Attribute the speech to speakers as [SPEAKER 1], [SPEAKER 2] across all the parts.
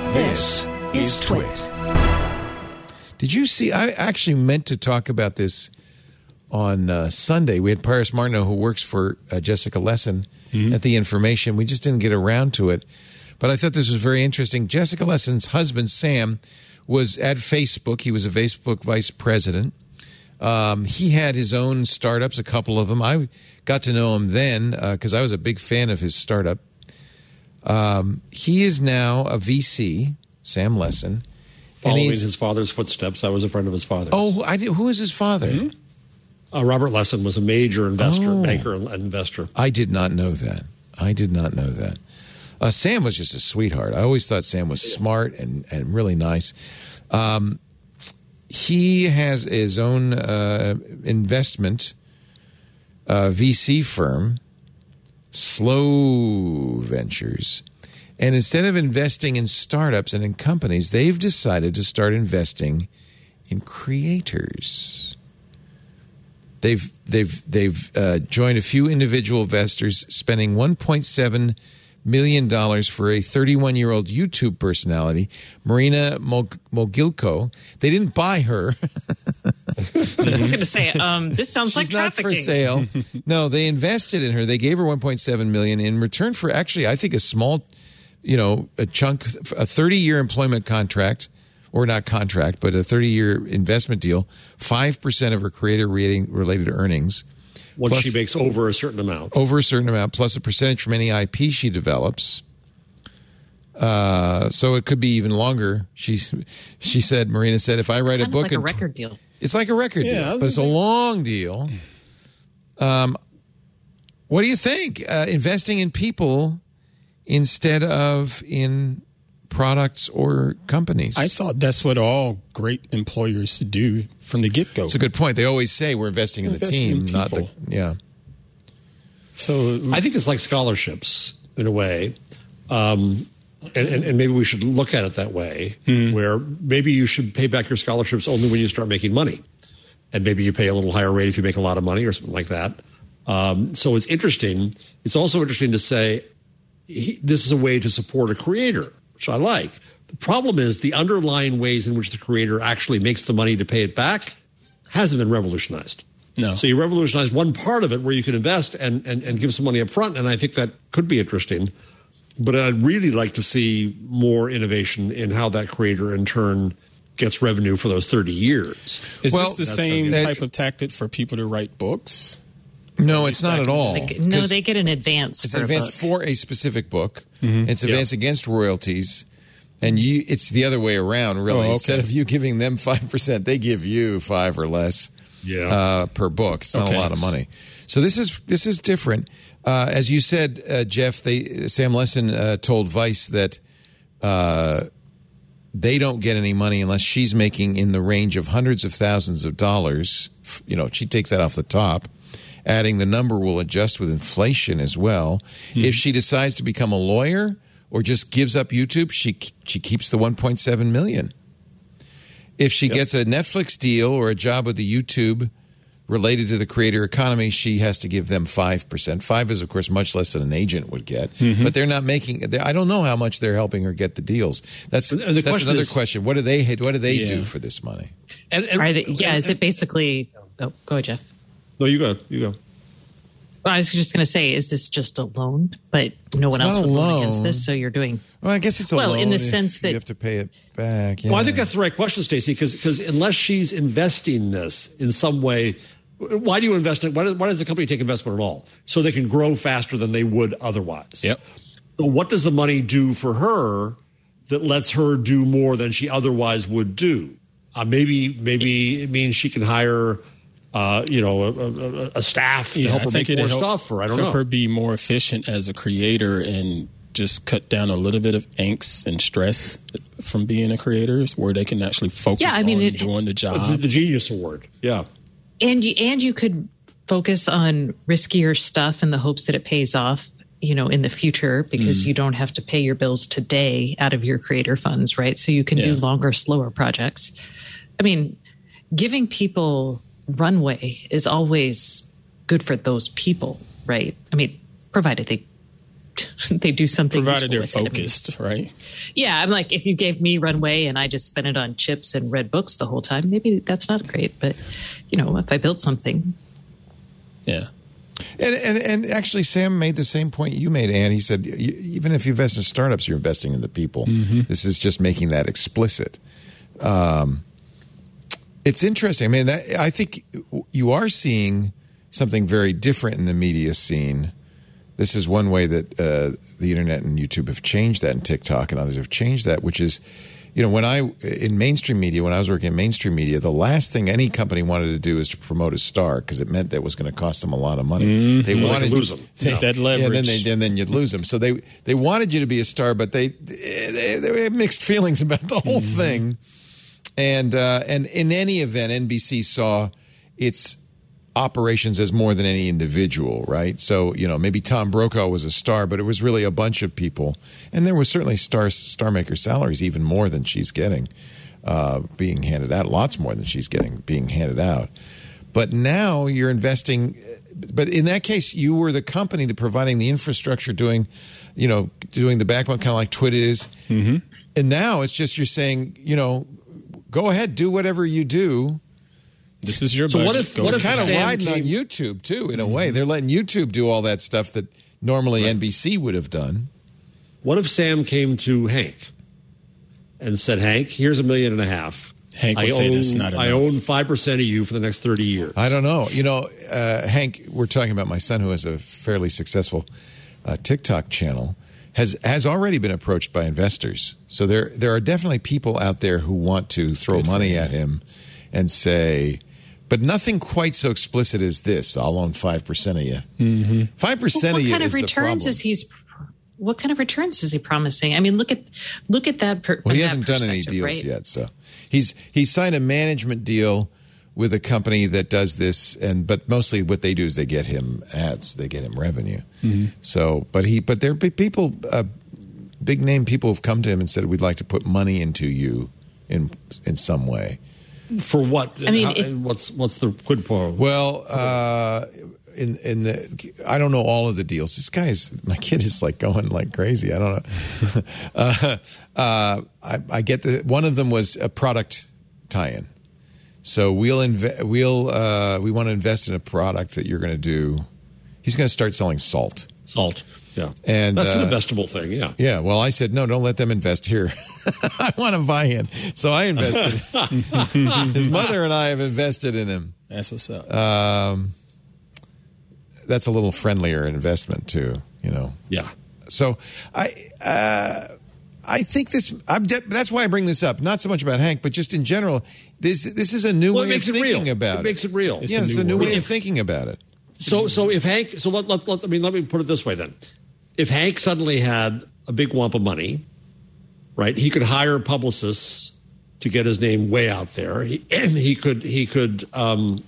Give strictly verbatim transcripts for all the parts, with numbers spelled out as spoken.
[SPEAKER 1] This is Twit.
[SPEAKER 2] Did you see? I actually meant to talk about this on uh, Sunday. We had Paris Martineau, who works for uh, Jessica Lessin mm-hmm. at The Information. We just didn't get around to it. But I thought this was very interesting. Jessica Lessin's husband, Sam, was at Facebook. He was a Facebook vice president. Um, he had his own startups, a couple of them. I got to know him then because uh, I was a big fan of his startup. Um, he is now a V C, Sam Lessin.
[SPEAKER 3] Following his father's footsteps. I was a friend of his father.
[SPEAKER 2] Oh, I did. Who is his father?
[SPEAKER 3] Mm-hmm. Uh, Robert Lessin was a major investor,
[SPEAKER 2] oh.
[SPEAKER 3] banker and investor.
[SPEAKER 2] I did not know that. I did not know that. Uh, Sam was just a sweetheart. I always thought Sam was smart and, and really nice. Um, he has his own uh, investment uh, V C firm, Slow Ventures. And instead of investing in startups and in companies, they've decided to start investing in creators. They've they've they've uh, joined a few individual investors, spending one point seven million dollars for a thirty-one-year-old YouTube personality, Marina Mogilko. They didn't buy her.
[SPEAKER 4] I was going to say, um, this sounds
[SPEAKER 2] She's
[SPEAKER 4] like trafficking.
[SPEAKER 2] Not for sale. No, they invested in her. They gave her one point seven million dollars in return for actually, I think, a small, you know, a chunk, a thirty-year employment contract, or not contract, but a thirty-year investment deal, five percent of her creator-related earnings.
[SPEAKER 3] Once
[SPEAKER 2] plus,
[SPEAKER 3] she makes over a certain amount.
[SPEAKER 2] Over a certain amount, plus a percentage from any I P she develops. Uh, so it could be even longer. She's, she said, Marina said, if I write
[SPEAKER 4] kind
[SPEAKER 2] a book...
[SPEAKER 4] Like a record deal.
[SPEAKER 2] It's like a record
[SPEAKER 5] yeah,
[SPEAKER 2] deal, but it's a long deal. Um, what do you think? Uh, investing in people instead of in products or companies.
[SPEAKER 5] I thought that's what all great employers do from the get-go.
[SPEAKER 2] It's a good point. They always say we're investing in
[SPEAKER 5] investing
[SPEAKER 2] the team,
[SPEAKER 5] in
[SPEAKER 2] not the yeah.
[SPEAKER 3] So I think it's like scholarships in a way, um, and, and, and maybe we should look at it that way, hmm. where maybe you should pay back your scholarships only when you start making money, and maybe you pay a little higher rate if you make a lot of money or something like that. Um, so it's interesting. It's also interesting to say he, this is a way to support a creator, which I like. The problem is the underlying ways in which the creator actually makes the money to pay it back hasn't been revolutionized.
[SPEAKER 5] No.
[SPEAKER 3] So you revolutionize one part of it where you can invest and, and, and give some money up front, and I think that could be interesting. But I'd really like to see more innovation in how that creator in turn gets revenue for those thirty years.
[SPEAKER 5] Is
[SPEAKER 2] well,
[SPEAKER 5] this the same type of tactic for people to write books?
[SPEAKER 2] No, it's not at all.
[SPEAKER 4] Like, no, they get an advance.
[SPEAKER 2] It's
[SPEAKER 4] for
[SPEAKER 2] an advance
[SPEAKER 4] a
[SPEAKER 2] for a specific book.
[SPEAKER 5] Mm-hmm.
[SPEAKER 2] It's advance yeah. against royalties. And you, it's the other way around, really. Oh, okay. Instead of you giving them five percent, they give you five or less
[SPEAKER 3] yeah.
[SPEAKER 2] uh, per book. It's not okay. a lot of money. So this is this is different. Uh, as you said, uh, Jeff, they, Sam Lessin uh, told Vice that uh, they don't get any money unless she's making in the range of hundreds of thousands of dollars. You know, she takes that off the top. Adding the number will adjust with inflation as well. Hmm. If she decides to become a lawyer or just gives up YouTube, she she keeps the one point seven million dollars. If she yep. gets a Netflix deal or a job with the YouTube related to the creator economy, she has to give them five percent. Five is, of course, much less than an agent would get. Mm-hmm. But they're not making – I don't know how much they're helping her get the deals. That's, the that's question another is, question. What do they What do they yeah. do for this money?
[SPEAKER 4] And, and, Are they, yeah, and, is it basically – oh, go ahead, Jeff.
[SPEAKER 3] No, you go. You go.
[SPEAKER 4] Well, I was just going to say, is this just a loan? But no one
[SPEAKER 2] it's
[SPEAKER 4] else would loan
[SPEAKER 2] loan
[SPEAKER 4] against this, so you're doing.
[SPEAKER 2] Well, I guess it's a
[SPEAKER 4] well
[SPEAKER 2] loan.
[SPEAKER 4] in the sense that
[SPEAKER 2] you have to pay it back. Yeah.
[SPEAKER 3] Well, I think that's the right question, Stacey, because unless she's investing this in some way, why do you invest in? Why does, why does the company take investment at all? So they can grow faster than they would otherwise.
[SPEAKER 5] Yep.
[SPEAKER 3] So what does the money do for her that lets her do more than she otherwise would do? Uh, maybe maybe it means she can hire. Uh, you know, a, a, a staff to
[SPEAKER 5] yeah,
[SPEAKER 3] help her make more
[SPEAKER 5] help,
[SPEAKER 3] stuff, or I don't
[SPEAKER 5] help
[SPEAKER 3] know.
[SPEAKER 5] her be more efficient as a creator and just cut down a little bit of angst and stress from being a creator, where they can actually focus
[SPEAKER 4] yeah, I mean,
[SPEAKER 5] on
[SPEAKER 4] it,
[SPEAKER 5] doing the job.
[SPEAKER 3] The, the Genius Award, yeah.
[SPEAKER 4] And you, and you could focus on riskier stuff in the hopes that it pays off, you know, in the future, because mm. you don't have to pay your bills today out of your creator funds, right? So you can yeah. do longer, slower projects. I mean, giving people runway is always good for those people, right? I mean, provided they they do something.
[SPEAKER 5] Provided they're
[SPEAKER 4] useful with it.
[SPEAKER 5] focused, right?
[SPEAKER 4] Yeah, I'm like, if you gave me Runway and I just spent it on chips and read books the whole time, maybe that's not great. But, you know, if I built something.
[SPEAKER 5] Yeah.
[SPEAKER 2] And, and and actually, Sam made the same point you made, Ann. He said, you, even if you invest in startups, you're investing in the people. Mm-hmm. This is just making that explicit. Um, it's interesting. I mean, that, I think you are seeing something very different in the media scene. This is one way that uh, the internet and YouTube have changed that, and TikTok and others have changed that, which is, you know, when I, in mainstream media, when I was working in mainstream media, the last thing any company wanted to do is to promote a star because it meant that it was going to cost them a lot of money. Mm-hmm. They
[SPEAKER 3] well,
[SPEAKER 2] wanted
[SPEAKER 3] to lose them.
[SPEAKER 5] Take no. that leverage.
[SPEAKER 2] Yeah, then they, and then you'd lose them. So they, they wanted you to be a star, but they, they, they had mixed feelings about the whole mm-hmm. thing. And, uh, and in any event, N B C saw its operations as more than any individual, right? So, you know, maybe Tom Brokaw was a star, but it was really a bunch of people. And there was certainly star star maker salaries, even more than she's getting uh, being handed out, lots more than she's getting being handed out. But now you're investing, but in that case, you were the company that providing the infrastructure, doing, you know, doing the backbone, kind of like Twitter is. Mm-hmm. And now it's just you're saying, you know, go ahead, do whatever you do.
[SPEAKER 5] This is your
[SPEAKER 3] so
[SPEAKER 5] budget.
[SPEAKER 3] what if,
[SPEAKER 5] Go
[SPEAKER 3] what if
[SPEAKER 2] kind of
[SPEAKER 3] Sam
[SPEAKER 2] riding
[SPEAKER 3] came,
[SPEAKER 2] on YouTube too, in a way. They're letting YouTube do all that stuff that normally right. N B C would have done.
[SPEAKER 3] What if Sam came to Hank and said, "Hank, here's a million and a half.
[SPEAKER 5] Hank would
[SPEAKER 3] I
[SPEAKER 5] say
[SPEAKER 3] own,
[SPEAKER 5] that's not enough.
[SPEAKER 3] I own five percent of you for the next thirty years."
[SPEAKER 2] I don't know. You know, uh, Hank, we're talking about my son who has a fairly successful uh, TikTok channel. Has has already been approached by investors. So there there are definitely people out there who want to throw Good money at him and say, but nothing quite so explicit as this. I'll own five percent of you. Mm-hmm. Five percent
[SPEAKER 4] well,
[SPEAKER 2] of you
[SPEAKER 4] kind
[SPEAKER 2] is
[SPEAKER 4] of returns
[SPEAKER 2] the problem.
[SPEAKER 4] Is he's what kind of returns is he promising? I mean, look at look at that. Per,
[SPEAKER 2] well, he hasn't done any deals
[SPEAKER 4] right?
[SPEAKER 2] yet. So he's he's signed a management deal with a company that does this, and but mostly what they do is they get him ads, they get him revenue. Mm-hmm. So, but he, but there are big people, uh, big name people have come to him and said, "We'd like to put money into you in in some way."
[SPEAKER 3] For what?
[SPEAKER 4] I mean,
[SPEAKER 3] How,
[SPEAKER 4] it,
[SPEAKER 3] what's what's the quid pro?
[SPEAKER 2] Well, uh, in in the I don't know all of the deals. This guy is my kid is like going like crazy. I don't know. uh, uh, I, I get the one of them was a product tie-in. So we'll inve- we'll uh, we want to invest in a product that you're going to do. He's going to start selling salt.
[SPEAKER 3] Salt, yeah,
[SPEAKER 2] and
[SPEAKER 3] that's
[SPEAKER 2] uh,
[SPEAKER 3] an investable thing. Yeah,
[SPEAKER 2] yeah. Well, I said no, don't let them invest here. I want to buy in, so I invested. His mother and I have invested in him.
[SPEAKER 5] That's what's up.
[SPEAKER 2] Um, that's a little friendlier investment too, you know.
[SPEAKER 3] Yeah.
[SPEAKER 2] So I. Uh, I think this. I'm de- that's why I bring this up. Not so much about Hank, but just in general. This this is a new
[SPEAKER 3] well,
[SPEAKER 2] way of thinking
[SPEAKER 3] real.
[SPEAKER 2] about it.
[SPEAKER 3] It makes it real.
[SPEAKER 2] It's yeah, a it's a new way of thinking about it.
[SPEAKER 3] So so if Hank, so let, let, let I mean let me put it this way then. If Hank suddenly had a big wump of money, right? He could hire publicists to get his name way out there. He and he could he could um,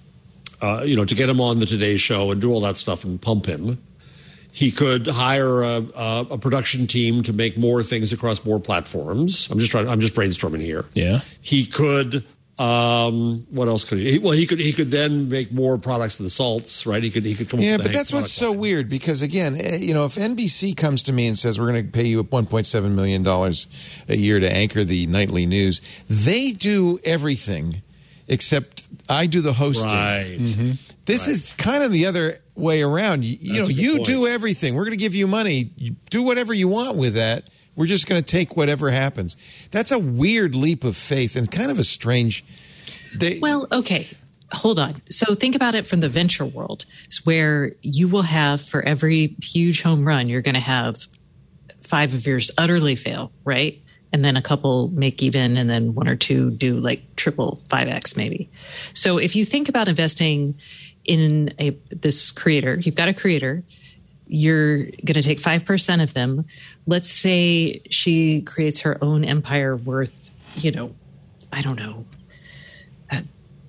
[SPEAKER 3] uh, you know to get him on the Today Show and do all that stuff and pump him. He could hire a, a, a production team to make more things across more platforms. I'm just trying. I'm just brainstorming here.
[SPEAKER 5] Yeah.
[SPEAKER 3] He could. Um, what else could he? Well, he could. He could then make more products than salts, right? He could. He could come.
[SPEAKER 2] Yeah,
[SPEAKER 3] up with
[SPEAKER 2] but that's what's so
[SPEAKER 3] line.
[SPEAKER 2] weird because again, you know, if N B C comes to me and says we're going to pay you one point seven million dollars a year to anchor the nightly news, they do everything except I do the hosting.
[SPEAKER 3] Right.
[SPEAKER 2] Mm-hmm. This
[SPEAKER 3] right.
[SPEAKER 2] is kind of the other way around. You, you know, you point. do everything. We're going to give you money. You do whatever you want with that. We're just going to take whatever happens. That's a weird leap of faith and kind of a strange. They,
[SPEAKER 4] well, okay. Hold on. So think about it from the venture world, where you will have for every huge home run, you're going to have five of yours utterly fail, right? And then a couple make even, and then one or two do like triple, five X maybe. So if you think about investing in a this creator, you've got a creator, you're going to take five percent of them. Let's say she creates her own empire worth, you know, I don't know. Uh,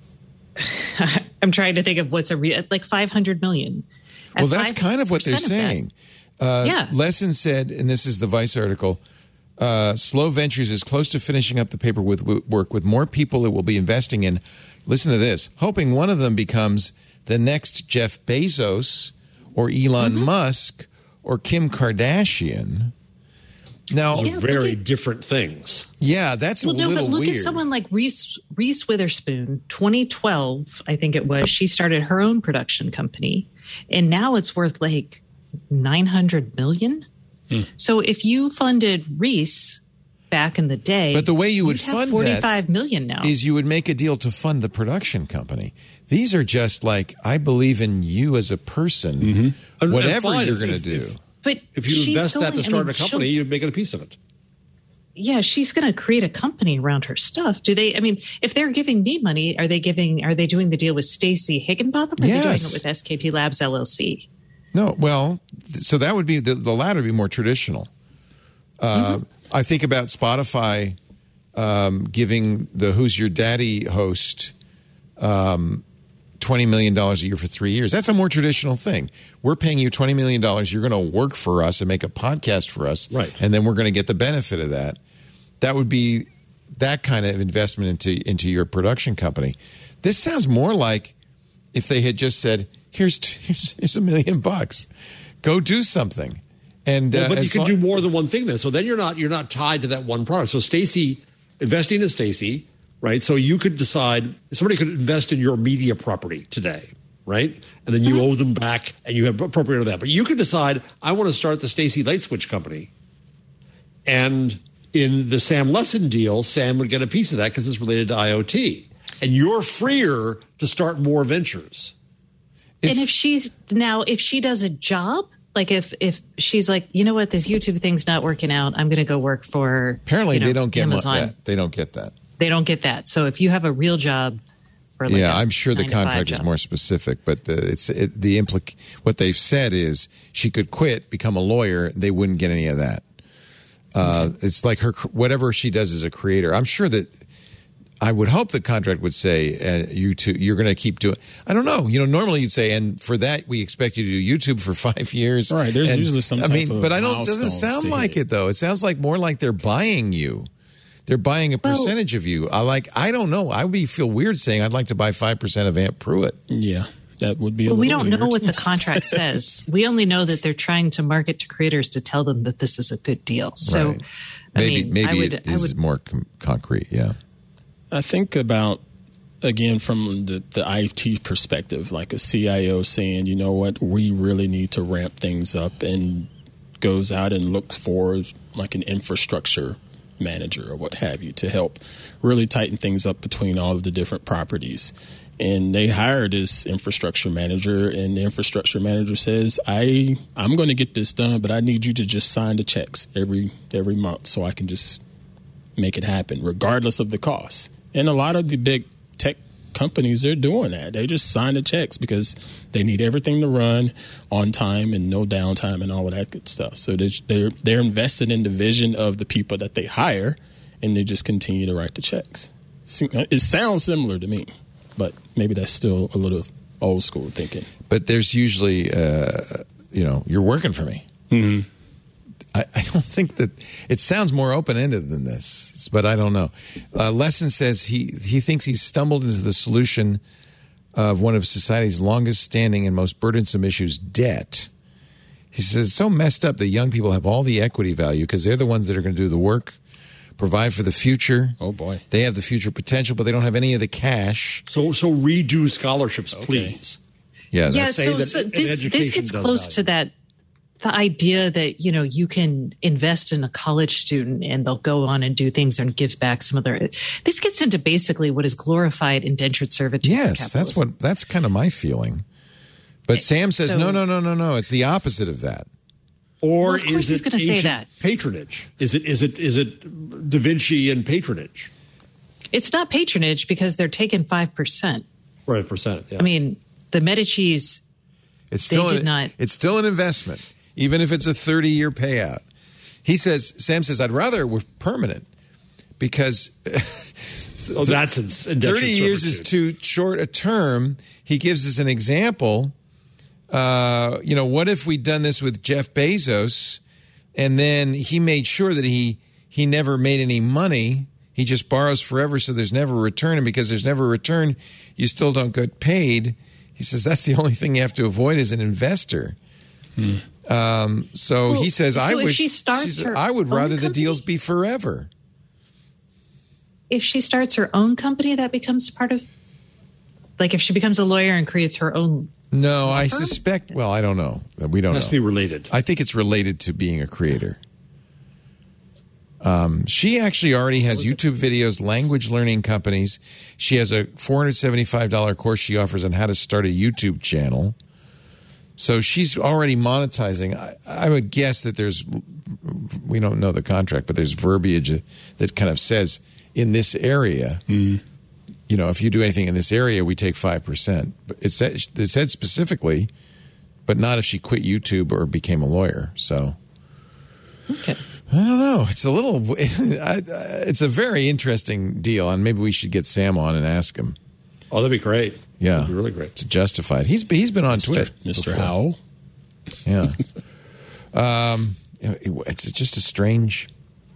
[SPEAKER 4] I'm trying to think of what's a real, like five hundred million. At
[SPEAKER 2] well, that's kind of what they're saying. Uh,
[SPEAKER 4] yeah.
[SPEAKER 2] Lesson said, and this is the Vice article, uh, Slow Ventures is close to finishing up the paper with, with work with more people it will be investing in. Listen to this, hoping one of them becomes the next Jeff Bezos or Elon mm-hmm. Musk or Kim Kardashian. Now,
[SPEAKER 3] yeah, very at, different things.
[SPEAKER 2] Yeah, that's
[SPEAKER 4] well,
[SPEAKER 2] a
[SPEAKER 4] no,
[SPEAKER 2] little
[SPEAKER 4] but look
[SPEAKER 2] weird.
[SPEAKER 4] at someone like Reese Reese Witherspoon. twenty twelve, I think it was. She started her own production company, and now it's worth like nine hundred million. Hmm. So if you funded Reese back in the day,
[SPEAKER 2] but the way you would fund
[SPEAKER 4] forty-five million now
[SPEAKER 2] is you would make a deal to fund the production company. These are just like, I believe in you as a person, mm-hmm. whatever fine, you're going to do.
[SPEAKER 3] If,
[SPEAKER 4] But
[SPEAKER 3] if you invest
[SPEAKER 4] going,
[SPEAKER 3] that to start
[SPEAKER 4] I mean,
[SPEAKER 3] a company, you're making a piece of it.
[SPEAKER 4] Yeah, she's going to create a company around her stuff. Do they? I mean, if they're giving me money, are they giving? Are they doing the deal with Stacey Higginbotham? Or
[SPEAKER 2] yes.
[SPEAKER 4] Are they doing it with S K P Labs L L C?
[SPEAKER 2] No, well, so that would be the, the latter would be more traditional. Uh, mm-hmm. I think about Spotify um, giving the Who's Your Daddy host um, twenty million dollars a year for three years. That's a more traditional thing. We're paying you twenty million dollars. You're going to work for us and make a podcast for us.
[SPEAKER 3] Right.
[SPEAKER 2] And then we're going to get the benefit of that. That would be that kind of investment into, into your production company. This sounds more like if they had just said, here's, here's, here's a million bucks. Go do something. And
[SPEAKER 3] well,
[SPEAKER 2] uh,
[SPEAKER 3] but you can
[SPEAKER 2] long-
[SPEAKER 3] do more than one thing then. So then you're not you're not tied to that one product. So Stacey, investing in Stacey, right? So you could decide, somebody could invest in your media property today, right? And then you mm-hmm. owe them back and you have appropriated that. But you could decide, I want to start the Stacey Light Switch Company. And in the Sam Lessin deal, Sam would get a piece of that because it's related to IoT. And you're freer to start more ventures.
[SPEAKER 4] If, and if she's now, if she does a job, like if if she's like, you know what, this YouTube thing's not working out, I'm going to go work for.
[SPEAKER 2] Apparently,
[SPEAKER 4] you know,
[SPEAKER 2] they don't get
[SPEAKER 4] Amazon.
[SPEAKER 2] that. They don't get that.
[SPEAKER 4] They don't get that. So if you have a real job, for like
[SPEAKER 2] yeah,
[SPEAKER 4] i
[SPEAKER 2] I'm sure the contract is more specific, but the, it's it, the implic. What they've said is she could quit, become a lawyer. They wouldn't get any of that. Uh, okay. It's like her whatever she does as a creator. I'm sure that. I would hope the contract would say uh, you two, you're going to keep doing. I don't know. You know, normally you'd say, and for that we expect you to do YouTube for five years.
[SPEAKER 5] Right. There's
[SPEAKER 2] and,
[SPEAKER 5] usually some.
[SPEAKER 2] I
[SPEAKER 5] type
[SPEAKER 2] mean,
[SPEAKER 5] of
[SPEAKER 2] but I don't. Doesn't sound like it though. It sounds like more like they're buying you. They're buying a percentage well, of you. I like. I don't know. I would be, feel weird saying I'd like to buy five percent of Aunt Pruitt.
[SPEAKER 5] Yeah, that would be. A
[SPEAKER 4] well, we don't
[SPEAKER 5] weird.
[SPEAKER 4] know what the contract says. We only know that they're trying to market to creators to tell them that this is a good deal. So
[SPEAKER 2] right. maybe
[SPEAKER 4] I mean,
[SPEAKER 2] maybe
[SPEAKER 4] I would,
[SPEAKER 2] it is
[SPEAKER 4] I would,
[SPEAKER 2] more com- concrete. Yeah.
[SPEAKER 5] I think about, again, from the, the I T perspective, like a C I O saying, you know what, we really need to ramp things up, and goes out and looks for like an infrastructure manager or what have you to help really tighten things up between all of the different properties. And they hire this infrastructure manager, and the infrastructure manager says, I, I'm going to get this done, but I need you to just sign the checks every every month so I can just make it happen, regardless of the cost. And a lot of the big tech companies, they're doing that. They just sign the checks because they need everything to run on time and no downtime and all of that good stuff. So they're they're invested in the vision of the people that they hire, and they just continue to write the checks. It sounds similar to me, but maybe that's still a little old school thinking.
[SPEAKER 2] But there's usually, uh, you know, you're working for me.
[SPEAKER 5] Mm-hmm.
[SPEAKER 2] I, I don't think that it sounds more open-ended than this, but I don't know. Uh, Lessin says he, he thinks he's stumbled into the solution of one of society's longest-standing and most burdensome issues, debt. He says it's so messed up that young people have all the equity value because they're the ones that are going to do the work, provide for the future.
[SPEAKER 5] Oh, boy.
[SPEAKER 2] They have the future potential, but they don't have any of the cash.
[SPEAKER 3] So so redo scholarships,
[SPEAKER 5] okay.
[SPEAKER 3] please.
[SPEAKER 2] Yeah,
[SPEAKER 4] yeah
[SPEAKER 3] say
[SPEAKER 4] so,
[SPEAKER 3] that
[SPEAKER 4] so this, this
[SPEAKER 3] education
[SPEAKER 4] gets
[SPEAKER 3] does
[SPEAKER 4] close
[SPEAKER 3] that.
[SPEAKER 4] to that. The idea that, you know, you can invest in a college student and they'll go on and do things and give back some of their. This gets into basically what is glorified indentured servitude.
[SPEAKER 2] Yes, that's what that's kind of my feeling. But Sam says
[SPEAKER 4] so,
[SPEAKER 2] no, no, no, no, no. It's the opposite of that.
[SPEAKER 3] Or
[SPEAKER 4] well, of course
[SPEAKER 3] is
[SPEAKER 4] he's
[SPEAKER 3] it
[SPEAKER 4] gonna say that.
[SPEAKER 3] patronage? Is it is it is it Da Vinci and patronage?
[SPEAKER 4] It's not patronage because they're taking five percent.
[SPEAKER 3] Right, percent. Yeah.
[SPEAKER 4] I mean, the Medicis.
[SPEAKER 2] It's still
[SPEAKER 4] they did
[SPEAKER 2] an,
[SPEAKER 4] not.
[SPEAKER 2] It's still an investment, even if it's a thirty-year payout. He says, Sam says, I'd rather it were permanent because
[SPEAKER 3] oh, that's indentured
[SPEAKER 2] thirty years
[SPEAKER 3] servitude.
[SPEAKER 2] is too short a term. He gives us an example. Uh, you know, what if we'd done this with Jeff Bezos, and then he made sure that he he never made any money. He just borrows forever, so there's never a return. And because there's never a return, you still don't get paid. He says that's the only thing you have to avoid as an investor.
[SPEAKER 5] Hmm.
[SPEAKER 2] Um, so
[SPEAKER 4] Well,
[SPEAKER 2] he says,
[SPEAKER 4] so
[SPEAKER 2] I
[SPEAKER 4] if
[SPEAKER 2] would,
[SPEAKER 4] she starts her
[SPEAKER 2] I would
[SPEAKER 4] own
[SPEAKER 2] rather the
[SPEAKER 4] company?
[SPEAKER 2] deals be forever.
[SPEAKER 4] If she starts her own company, that becomes part of, like if she becomes a lawyer and creates her own.
[SPEAKER 2] No, I
[SPEAKER 4] firm?
[SPEAKER 2] suspect, well, I don't know. We don't
[SPEAKER 3] It has
[SPEAKER 2] know.
[SPEAKER 3] to be related.
[SPEAKER 2] I think it's related to being a creator. Um, she actually already has YouTube videos, language learning companies. She has a four hundred seventy-five dollars course she offers on how to start a YouTube channel. So she's already monetizing. I, I would guess that there's, we don't know the contract, but there's verbiage that kind of says in this area, mm. you know, if you do anything in this area, we take five percent. But it said, it said specifically, but not if she quit YouTube or became a lawyer. So.
[SPEAKER 4] Okay.
[SPEAKER 2] I don't know. It's a little. It's a very interesting deal, and maybe we should get Sam on and ask him.
[SPEAKER 3] Oh, that'd be great.
[SPEAKER 2] Yeah,
[SPEAKER 3] that'd be really great
[SPEAKER 2] to justify it. He's he's been on Twitter,
[SPEAKER 5] Mister Howell.
[SPEAKER 2] Yeah. um, it's just a strange.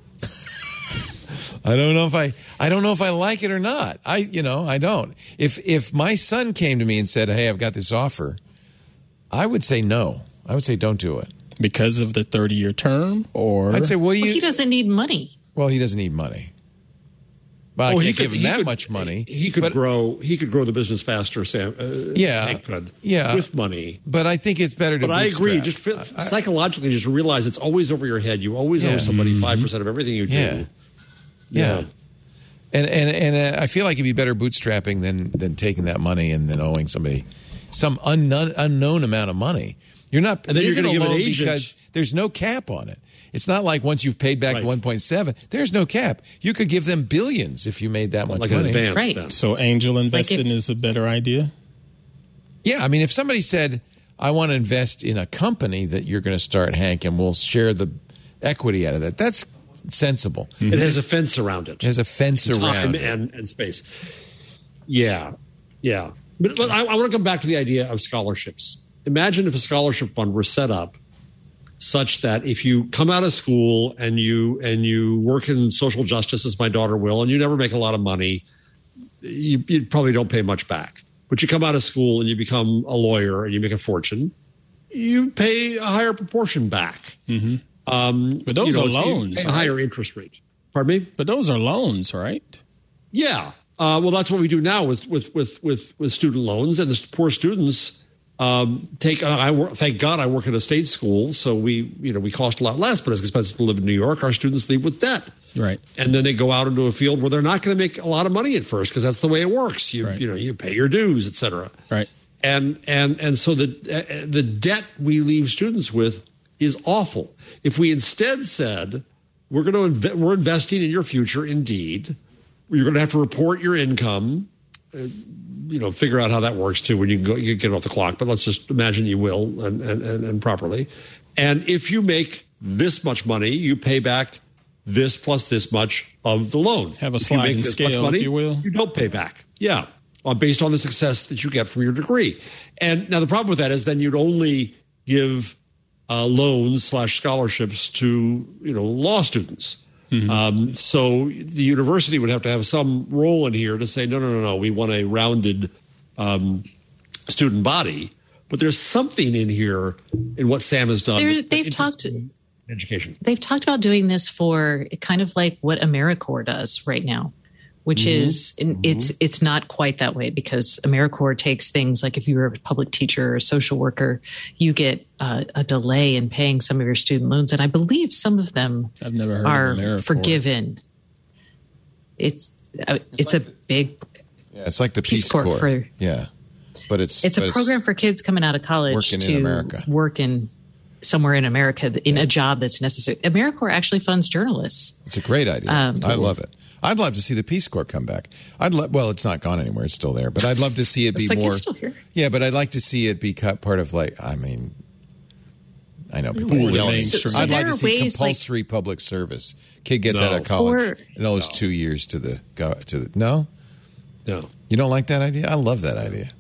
[SPEAKER 2] I don't know if I I don't know if I like it or not. I you know I don't. If if my son came to me and said, "Hey, I've got this offer," I would say no. I would say don't do it.
[SPEAKER 5] Because of the thirty-year term, or
[SPEAKER 2] I'd say, what do you?
[SPEAKER 4] Well, he doesn't need money.
[SPEAKER 2] Well, he doesn't need money. Well,
[SPEAKER 3] Oh,
[SPEAKER 2] I
[SPEAKER 3] he
[SPEAKER 2] can't
[SPEAKER 3] could-
[SPEAKER 2] give him
[SPEAKER 3] he
[SPEAKER 2] that
[SPEAKER 3] could-
[SPEAKER 2] much money.
[SPEAKER 3] He, he could
[SPEAKER 2] but,
[SPEAKER 3] grow. He could grow the business faster. Sam. Uh,
[SPEAKER 2] Yeah,
[SPEAKER 3] Hank could.
[SPEAKER 2] yeah,
[SPEAKER 3] with money.
[SPEAKER 2] But I think it's better to.
[SPEAKER 3] But I agree.
[SPEAKER 2] bootstrap.
[SPEAKER 3] Just fi-
[SPEAKER 2] I-
[SPEAKER 3] psychologically, just realize it's always over your head. You always
[SPEAKER 2] Yeah.
[SPEAKER 3] owe somebody five percent of everything you do.
[SPEAKER 2] Yeah. Yeah. And and and uh, I feel like it'd be better bootstrapping than than taking that money and then owing somebody some unknown unknown amount of money. You're not.
[SPEAKER 3] And then
[SPEAKER 2] it
[SPEAKER 3] you're
[SPEAKER 2] isn't
[SPEAKER 3] gonna
[SPEAKER 2] a
[SPEAKER 3] give an
[SPEAKER 2] loan
[SPEAKER 3] agent-
[SPEAKER 2] because there's no cap on it. It's not like once you've paid back
[SPEAKER 3] Right.
[SPEAKER 2] the one point seven, there's no cap. You could give them billions if you made that much
[SPEAKER 3] Like an
[SPEAKER 2] money.
[SPEAKER 3] advance.
[SPEAKER 4] Right.
[SPEAKER 3] Then.
[SPEAKER 5] so angel investing
[SPEAKER 4] if-
[SPEAKER 5] is a better idea.
[SPEAKER 2] Yeah, I mean, if somebody said, "I want to invest in a company that you're going to start, Hank, and we'll share the equity out of that," that's sensible.
[SPEAKER 3] It has a fence around it.
[SPEAKER 2] It has a fence
[SPEAKER 3] Time
[SPEAKER 2] around it.
[SPEAKER 3] and, and space. Yeah, yeah. But, but I, I want to come back to the idea of scholarships. Imagine if a scholarship fund were set up such that if you come out of school and you and you work in social justice, as my daughter will, and you never make a lot of money, you, you probably don't pay much back. But you come out of school and you become a lawyer and you make a fortune, you pay a higher proportion back.
[SPEAKER 5] Mm-hmm.
[SPEAKER 3] Um,
[SPEAKER 5] But those
[SPEAKER 3] you know,
[SPEAKER 5] are
[SPEAKER 3] it's-
[SPEAKER 5] loans,
[SPEAKER 3] a
[SPEAKER 5] right?
[SPEAKER 3] higher interest rate. Pardon me?
[SPEAKER 5] But those are loans, right?
[SPEAKER 3] Yeah. Uh, well, that's what we do now with with with with, with student loans, and the poor students um, take. Uh, I work, thank God I work at a state school, so we you know we cost a lot less, but it's expensive to live in New York. Our students leave with debt,
[SPEAKER 5] Right.
[SPEAKER 3] and then they go out into a field where they're not going to make a lot of money at first because that's the way it works. You
[SPEAKER 5] Right.
[SPEAKER 3] you know you pay your dues, et cetera.
[SPEAKER 5] Right.
[SPEAKER 3] And and and so the uh, the debt we leave students with is awful. If we instead said we're going to inve- we're investing in your future, indeed, you're going to have to report your income. Uh, you know, figure out how that works too when you go you get off the clock. But let's just imagine you will and and, and, and properly. And if you make this much money, you pay back this plus this much of the loan.
[SPEAKER 5] Have a
[SPEAKER 3] If you make
[SPEAKER 5] sliding
[SPEAKER 3] this much
[SPEAKER 5] scale,
[SPEAKER 3] money,
[SPEAKER 5] if you will.
[SPEAKER 3] You don't pay back. Yeah. Uh, based on the success that you get from your degree. And now the problem with that is then you'd only give uh, loans slash scholarships to, you know, law students. Mm-hmm. Um, so the university would have to have some role in here to say, no, no, no, no, we want a rounded um, student body. But there's something in here in what Sam has done.
[SPEAKER 4] They're-
[SPEAKER 3] that-
[SPEAKER 4] they've
[SPEAKER 3] that
[SPEAKER 4] talked-
[SPEAKER 3] education.
[SPEAKER 4] They've talked about doing this for kind of like what AmeriCorps does right now, which
[SPEAKER 3] Mm-hmm.
[SPEAKER 4] is it's it's not quite that way because AmeriCorps takes things like if you were a public teacher or a social worker, you get uh, a delay in paying some of your student loans, and I believe some of them
[SPEAKER 5] I've never heard
[SPEAKER 4] are
[SPEAKER 5] of AmeriCorps.
[SPEAKER 4] forgiven. It's uh, it's a big
[SPEAKER 2] Yeah, it's like the
[SPEAKER 4] Peace
[SPEAKER 2] Peace
[SPEAKER 4] Corps
[SPEAKER 2] Corps.
[SPEAKER 4] for-
[SPEAKER 2] yeah, but it's
[SPEAKER 4] it's a
[SPEAKER 2] but
[SPEAKER 4] program for kids coming out of college
[SPEAKER 2] Working
[SPEAKER 4] to
[SPEAKER 2] in America.
[SPEAKER 4] work in somewhere in America in a job that's necessary. AmeriCorps actually funds journalists.
[SPEAKER 2] It's a great idea.
[SPEAKER 4] Um,
[SPEAKER 2] I love it. I'd love to see the Peace Corps come back. I'd love. Well, it's not gone anywhere. It's still there. But I'd love to see it be
[SPEAKER 4] It's like,
[SPEAKER 2] more.
[SPEAKER 4] it's still here.
[SPEAKER 2] Yeah, but I'd like to see it be cut part of like. I mean, I know people
[SPEAKER 5] Ooh,
[SPEAKER 2] are
[SPEAKER 5] the
[SPEAKER 2] yelling.
[SPEAKER 5] mainstream.
[SPEAKER 2] I'd
[SPEAKER 4] So
[SPEAKER 2] like
[SPEAKER 4] there
[SPEAKER 2] to
[SPEAKER 4] are
[SPEAKER 2] see
[SPEAKER 4] ways,
[SPEAKER 2] compulsory public service. Kid gets
[SPEAKER 3] No.
[SPEAKER 2] out of college
[SPEAKER 4] For-
[SPEAKER 2] and owes two years to the go to the. No,
[SPEAKER 3] No.
[SPEAKER 2] you don't like that idea? I love that idea.